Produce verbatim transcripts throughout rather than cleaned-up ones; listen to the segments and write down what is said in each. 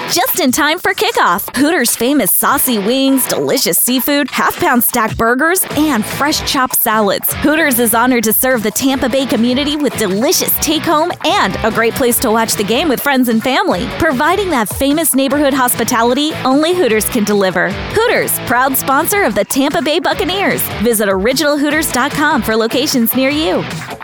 just in time for kickoff. Hooters' famous saucy wings, delicious seafood, half-pound stacked burgers, and fresh chopped salads. Hooters is honored to serve the Tampa Bay community with delicious take-home and a great place to watch the game with friends and family. Providing that famous neighborhood hospitality only Hooters can deliver. Hooters, proud sponsor of the Tampa Bay Buccaneers. Visit original hooters dot com for locations near you.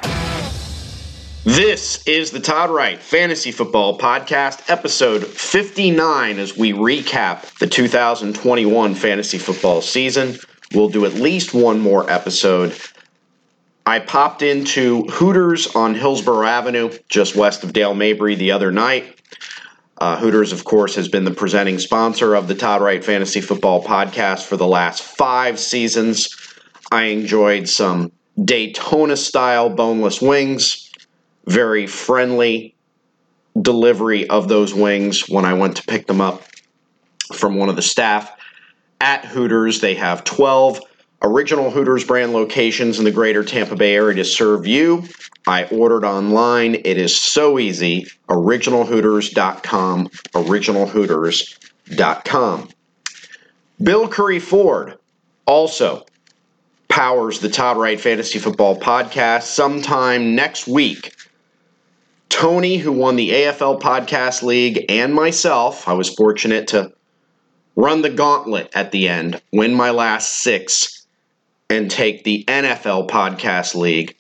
This is the Todd Wright Fantasy Football Podcast, episode fifty-nine, as we recap the two thousand twenty-one fantasy football season. We'll do at least one more episode. I popped into Hooters on Hillsborough Avenue, just west of Dale Mabry, the other night. Uh, Hooters, of course, has been the presenting sponsor of the Todd Wright Fantasy Football Podcast for the last five seasons. I enjoyed some Daytona-style boneless wings. Very friendly delivery of those wings when I went to pick them up from one of the staff at Hooters. They have twelve original Hooters brand locations in the greater Tampa Bay area to serve you. I ordered online. It is so easy. original hooters dot com. original hooters dot com. Bill Curry Ford also powers the Todd Wright Fantasy Football Podcast. Sometime next week, Tony, who won the A F L Podcast League, and myself, I was fortunate to run the gauntlet at the end, win my last six, and take the N F L Podcast League.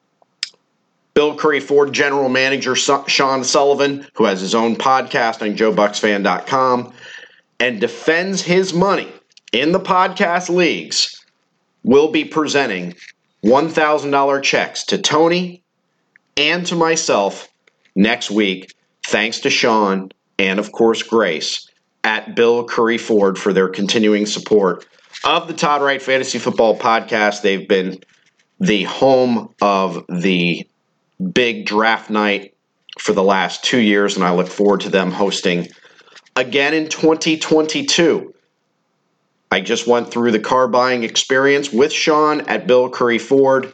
Bill Curry Ford General Manager Sean Sullivan, who has his own podcast on joe bucks fan dot com and defends his money in the podcast leagues, will be presenting one thousand dollars checks to Tony and to myself next week, thanks to Sean and, of course, Grace at Bill Curry Ford for their continuing support of the Todd Wright Fantasy Football Podcast. They've been the home of the big draft night for the last two years, and I look forward to them hosting again in twenty twenty-two. I just went through the car buying experience with Sean at Bill Curry Ford.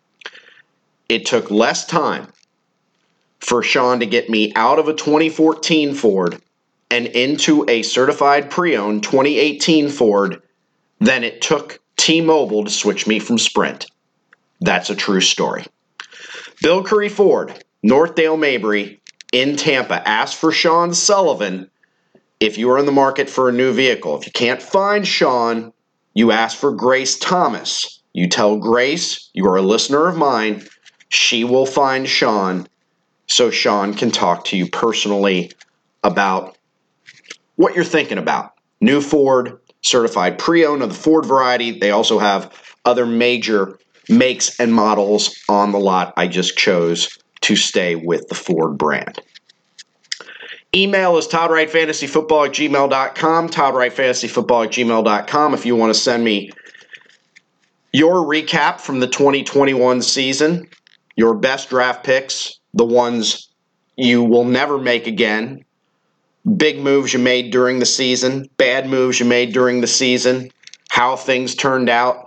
It took less time for Sean to get me out of a twenty fourteen Ford and into a certified pre-owned twenty eighteen Ford than it took T-Mobile to switch me from Sprint. That's a true story. Bill Curry Ford, North Dale Mabry in Tampa. Ask for Sean Sullivan if you are in the market for a new vehicle. If you can't find Sean, you ask for Grace Thomas. You tell Grace you are a listener of mine. She will find Sean so Sean can talk to you personally about what you're thinking about. New Ford, certified pre-owned of the Ford variety. They also have other major makes and models on the lot. I just chose to stay with the Ford brand. Email is todd wright fantasy football at gmail dot com, todd wright fantasy football at gmail dot com if you want to send me your recap from the twenty twenty-one season, your best draft picks, the ones you will never make again, big moves you made during the season, bad moves you made during the season, how things turned out.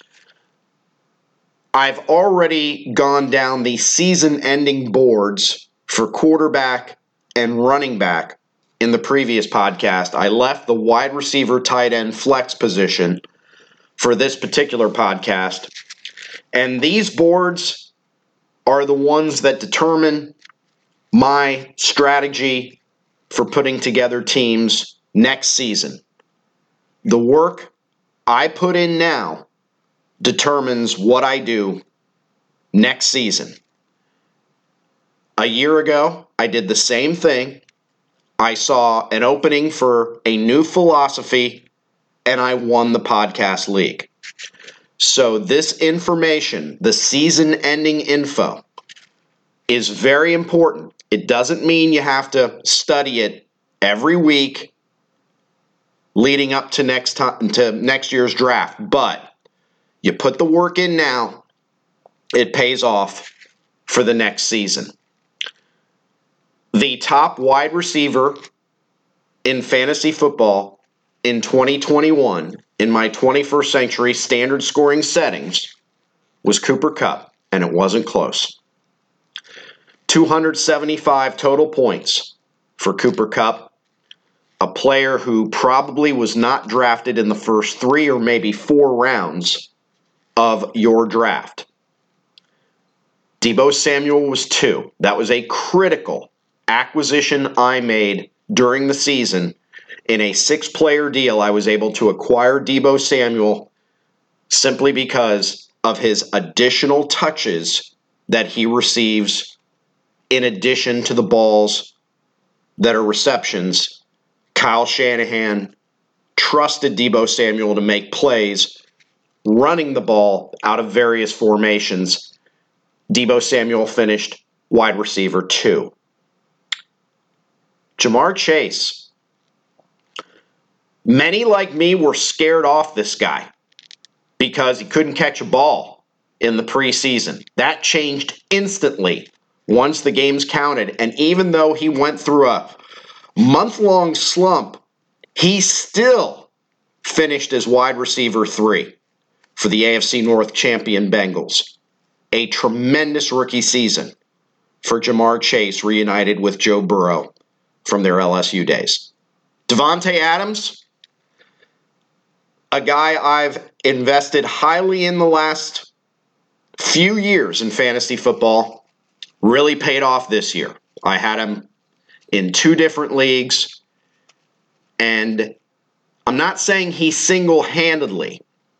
I've already gone down the season-ending boards for quarterback and running back in the previous podcast. I left the wide receiver, tight end, flex position for this particular podcast. And these boards are the ones that determine my strategy for putting together teams next season. The work I put in now determines what I do next season. A year ago, I did the same thing. I saw an opening for a new philosophy, and I won the podcast league. So this information, the season-ending info, is very important. It doesn't mean you have to study it every week leading up to next time, to next year's draft, but you put the work in now, it pays off for the next season. The top wide receiver in fantasy football in twenty twenty-one, in my twenty-first century standard scoring settings, was Cooper Kupp, and it wasn't close. two hundred seventy-five total points for Cooper Kupp. a player who probably was not drafted in the first three or maybe four rounds of your draft. Deebo Samuel was two. That was a critical acquisition I made during the season. In a six-player deal, I was able to acquire Deebo Samuel simply because of his additional touches that he receives in addition to the balls that are receptions. Kyle Shanahan trusted Deebo Samuel to make plays running the ball out of various formations. Deebo Samuel finished wide receiver two. Ja'Marr Chase. Many like me were scared off this guy because he couldn't catch a ball in the preseason. That changed instantly once the games counted. And even though he went through a month-long slump, he still finished as wide receiver three for the A F C North champion Bengals. A tremendous rookie season for Ja'Marr Chase, reunited with Joe Burrow from their L S U days. Davante Adams, a guy I've invested highly in the last few years in fantasy football, really paid off this year. I had him in two different leagues, and I'm not saying he single-handedly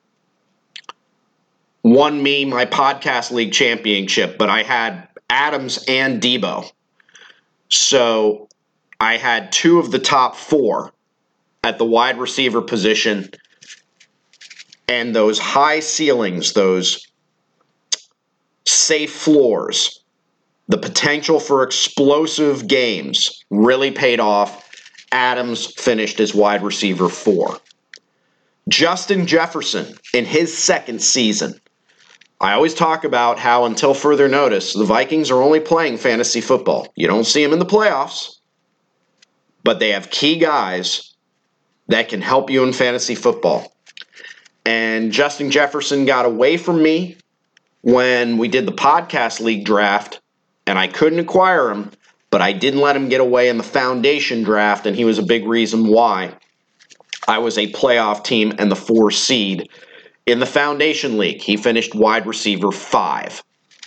won me my podcast league championship, but I had Adams and Deebo. So I had two of the top four at the wide receiver position, and those high ceilings, those safe floors, the potential for explosive games really paid off. Adams finished as wide receiver four. Justin Jefferson in his second season. I always talk about how, until further notice, the Vikings are only playing fantasy football. You don't see them in the playoffs, but they have key guys that can help you in fantasy football. And Justin Jefferson got away from me when we did the podcast league draft, and I couldn't acquire him, but I didn't let him get away in the foundation draft, and he was a big reason why I was a playoff team and the four seed in the foundation league. He finished wide receiver five.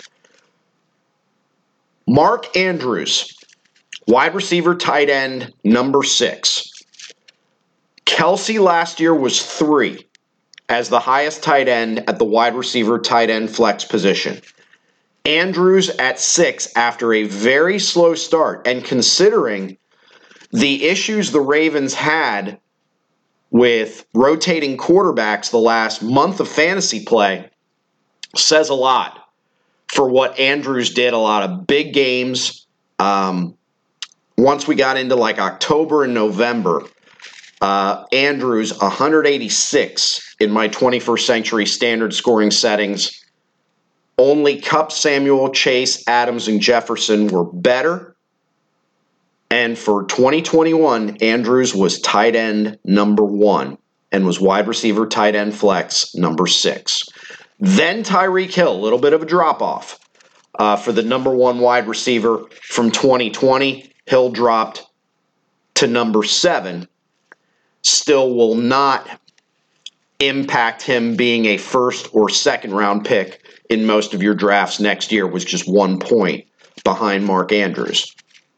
Mark Andrews, wide receiver tight end number six. Kelsey last year was three as the highest tight end at the wide receiver tight end flex position. Andrews at six after a very slow start, and considering the issues the Ravens had with rotating quarterbacks the last month of fantasy play, says a lot for what Andrews did. A lot of big games. Um, once we got into like October and November, uh, Andrews one hundred eighty-six in my twenty-first century standard scoring settings. Only Kupp, Samuel, Chase, Adams, and Jefferson were better. And for twenty twenty-one, Andrews was tight end number one and was wide receiver tight end flex number six. Then Tyreek Hill, a little bit of a drop-off uh, for the number one wide receiver from twenty twenty. Hill dropped to number seven. Still will not impact him being a first or second round pick in most of your drafts next year, was just one point behind Mark Andrews.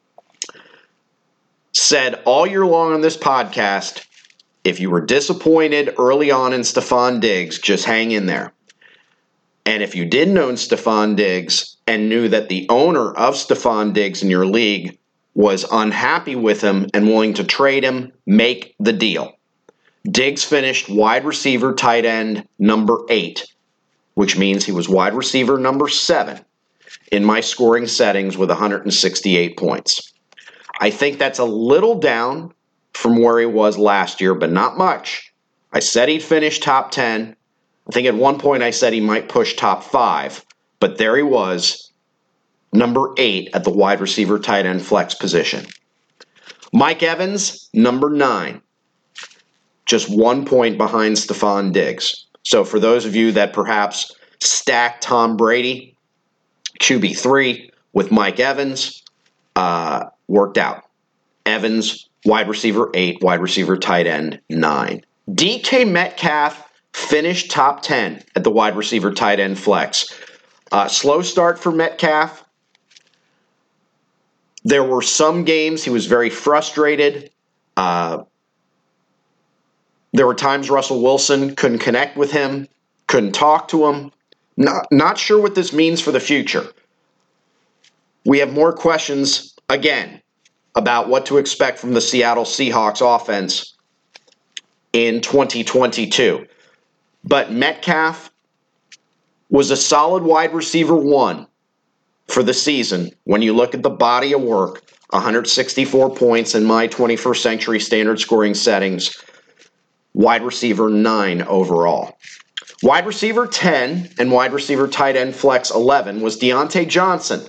Said all year long on this podcast, if you were disappointed early on in Stephon Diggs, just hang in there. And if you didn't own Stephon Diggs and knew that the owner of Stephon Diggs in your league was unhappy with him and willing to trade him, make the deal. Diggs finished wide receiver tight end number eight, which means he was wide receiver number seven in my scoring settings with one hundred sixty-eight points. I think that's a little down from where he was last year, but not much. I said he'd finish top ten. I think at one point I said he might push top five, but there he was, number eight at the wide receiver tight end flex position. Mike Evans, number nine, just one point behind Stephon Diggs. So for those of you that perhaps stacked Tom Brady, Q B three, with Mike Evans, uh, worked out. Evans wide receiver eight, wide receiver tight end nine. D K Metcalf finished top ten at the wide receiver tight end flex. Uh, slow start for Metcalf. There were some games he was very frustrated. Uh, there were times Russell Wilson couldn't connect with him, couldn't talk to him. Not, not sure what this means for the future. We have more questions, again, about what to expect from the Seattle Seahawks offense in twenty twenty-two. But Metcalf was a solid wide receiver one for the season. When you look at the body of work, one hundred sixty-four points in my twenty-first century standard scoring settings, wide receiver nine overall. Wide receiver ten and wide receiver tight end flex eleven was Deontay Johnson.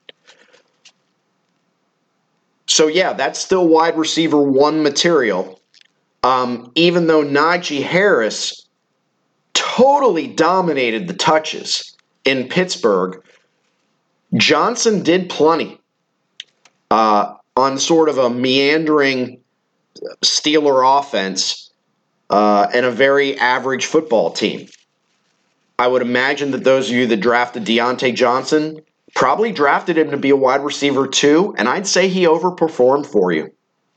So yeah, that's still wide receiver one material. Um, even though Najee Harris totally dominated the touches in Pittsburgh, Johnson did plenty uh, on sort of a meandering Steeler offense uh, and a very average football team. I would imagine that those of you that drafted Deontay Johnson probably drafted him to be a wide receiver too, and I'd say he overperformed for you.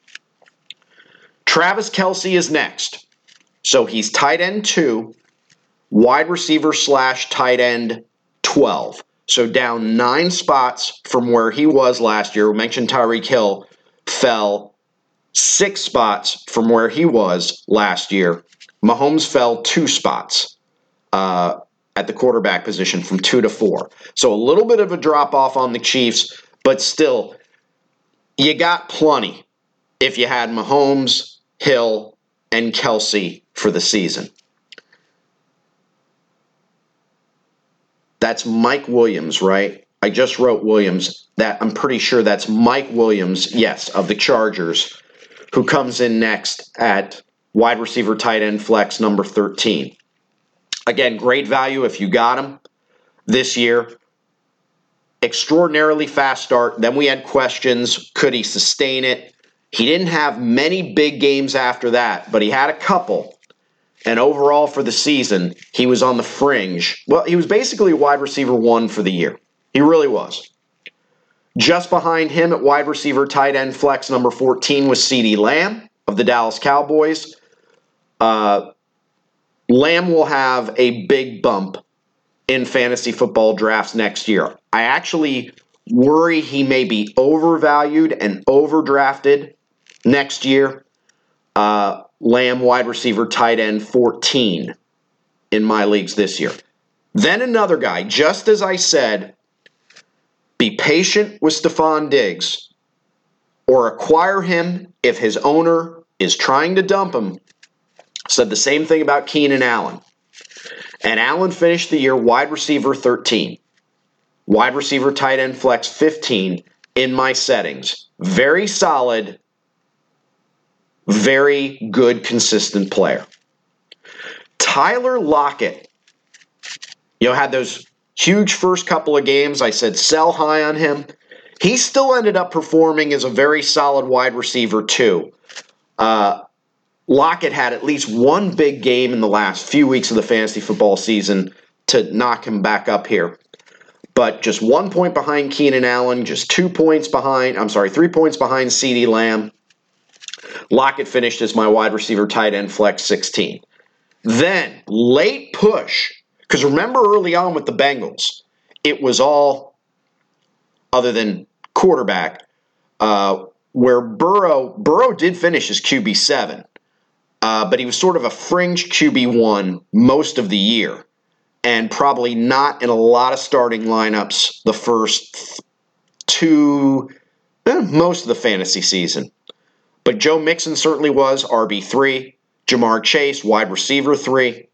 Travis Kelce is next. So he's tight end two, wide receiver slash tight end twelve. So down nine spots from where he was last year. We mentioned Tyreek Hill fell six spots from where he was last year. Mahomes fell two spots uh, at the quarterback position from two to four. So a little bit of a drop-off on the Chiefs, but still, you got plenty if you had Mahomes, Hill, and Kelce for the season. That's Mike Williams, right? I just wrote Williams. That I'm pretty sure that's Mike Williams, yes, of the Chargers, who comes in next at wide receiver tight end flex number thirteen. Again, great value if you got him this year. Extraordinarily fast start. Then we had questions. Could he sustain it? He didn't have many big games after that, but he had a couple. And overall for the season, he was on the fringe. Well, he was basically wide receiver one for the year. He really was. Just behind him at wide receiver tight end flex number fourteen was CeeDee Lamb of the Dallas Cowboys. Uh, Lamb will have a big bump in fantasy football drafts next year. I actually worry he may be overvalued and overdrafted next year. Uh, Lamb, wide receiver, tight end, fourteen in my leagues this year. Then another guy, just as I said, be patient with Stephon Diggs or acquire him if his owner is trying to dump him. Said the same thing about Keenan Allen. And Allen finished the year wide receiver thirteen. Wide receiver tight end flex fifteen in my settings. Very solid, very good, consistent player. Tyler Lockett, you know, had those huge first couple of games. I said sell high on him. He still ended up performing as a very solid wide receiver too. Uh, Lockett had at least one big game in the last few weeks of the fantasy football season to knock him back up here. But just one point behind Keenan Allen, just two points behind, I'm sorry, three points behind CeeDee Lamb. Lockett finished as my wide receiver tight end flex sixteen. Then, late push, because remember early on with the Bengals, it was all, other than quarterback, uh, where Burrow, Burrow did finish as Q B seven. Uh, but he was sort of a fringe Q B one most of the year and probably not in a lot of starting lineups the first two, eh, most of the fantasy season. But Joe Mixon certainly was R B three, Jamar Chase, wide receiver three.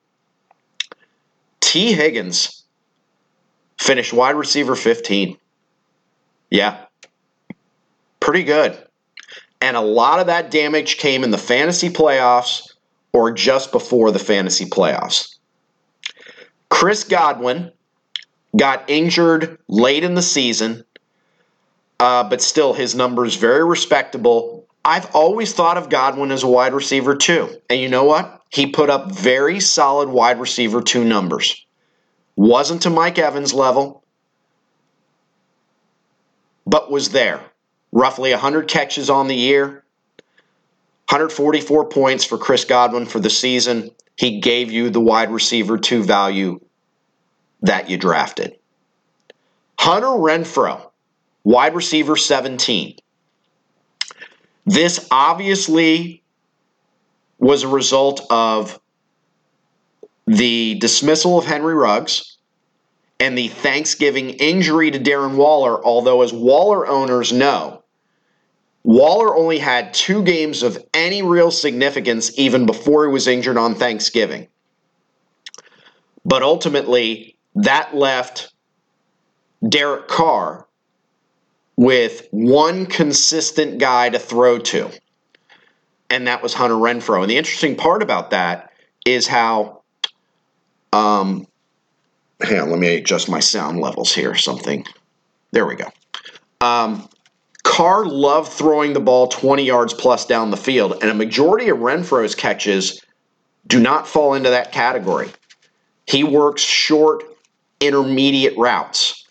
T. Higgins finished wide receiver fifteen. Yeah, pretty good. And a lot of that damage came in the fantasy playoffs or just before the fantasy playoffs. Chris Godwin got injured late in the season, uh, but still his numbers very respectable I've always thought of Godwin as a wide receiver too. And you know what? He put up very solid wide receiver two numbers. Wasn't to Mike Evans level, but was there. Roughly one hundred catches on the year, one hundred forty-four points for Chris Godwin for the season. He gave you the wide receiver two value that you drafted. Hunter Renfrow, wide receiver seventeen. This obviously was a result of the dismissal of Henry Ruggs and the Thanksgiving injury to Darren Waller, although as Waller owners know, Waller only had two games of any real significance even before he was injured on Thanksgiving. But ultimately, that left Derek Carr with one consistent guy to throw to, and that was Hunter Renfrow. And the interesting part about that is how, um, hang on, let me adjust my sound levels here, something. There we go. Um, Carr loved throwing the ball twenty yards plus down the field, and a majority of Renfrow's catches do not fall into that category. He works short, intermediate routes.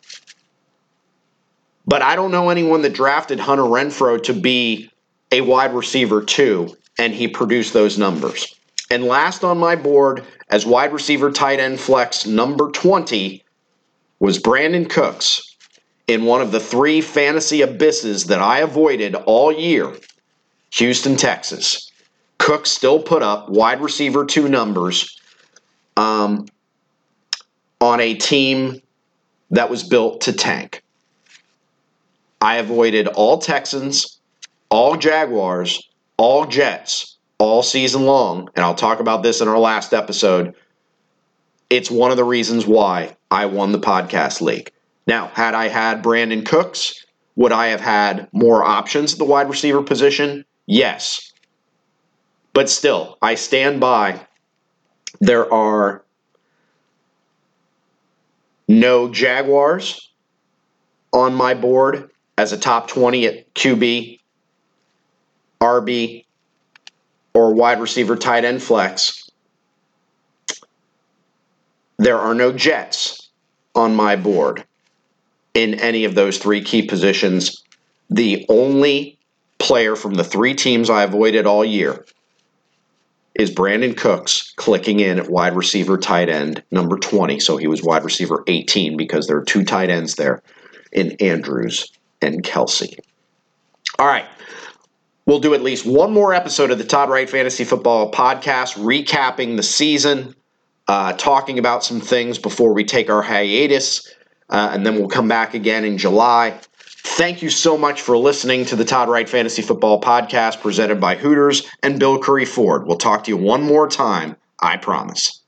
But I don't know anyone that drafted Hunter Renfrow to be a wide receiver too, and he produced those numbers. And last on my board as wide receiver tight end flex number twenty was Brandon Cooks in one of the three fantasy abysses that I avoided all year, Houston, Texas. Cooks still put up wide receiver two numbers um, on a team that was built to tank. I avoided all Texans, all Jaguars, all Jets, all season long, and I'll talk about this in our last episode. It's one of the reasons why I won the podcast league. Now, had I had Brandon Cooks, would I have had more options at the wide receiver position? Yes. But still, I stand by. There are no Jaguars on my board as a top twenty at Q B, R B, or wide receiver tight end flex. There are no Jets on my board in any of those three key positions. The only player from the three teams I avoided all year is Brandon Cooks clicking in at wide receiver tight end number twenty. So he was wide receiver eighteen because there are two tight ends there in Andrews and Kelsey. All right. We'll do at least one more episode of the Todd Wright Fantasy Football Podcast, recapping the season, uh, talking about some things before we take our hiatus, uh, and then we'll come back again in July. Thank you so much for listening to the Todd Wright Fantasy Football Podcast presented by Hooters and Bill Curry Ford. We'll talk to you one more time, I promise.